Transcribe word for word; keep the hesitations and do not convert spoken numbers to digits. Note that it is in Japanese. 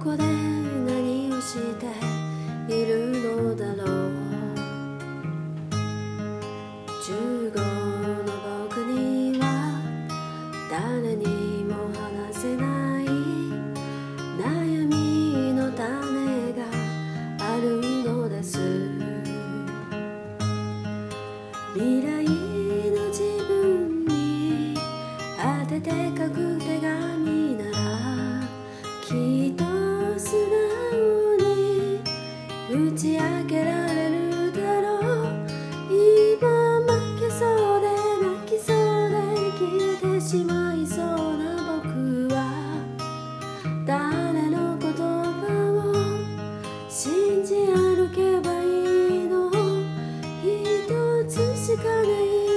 こで何をしているのだろう。じゅうごの僕には誰にも話せない悩みの種があるのです。未来の自分に当てて書く手紙ならきっと素直に打ち明けられるだろう。今負けそうで泣きそうで消えてしまいそうな僕は誰の言葉を信じ歩けばいいの。一つしかない